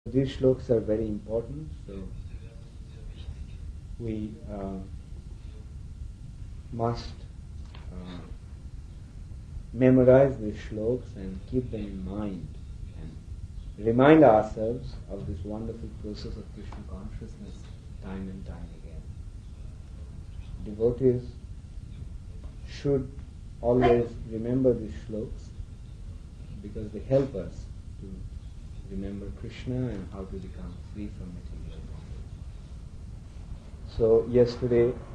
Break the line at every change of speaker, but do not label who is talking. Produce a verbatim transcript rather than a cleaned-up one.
These shlokas are very important, so we uh, must uh, memorize these shlokas and keep them in mind and remind ourselves of this wonderful process of Krishna consciousness time and time again. Devotees should always remember these shlokas because they help us to remember Krishna and how to become free from material bondage. So yesterday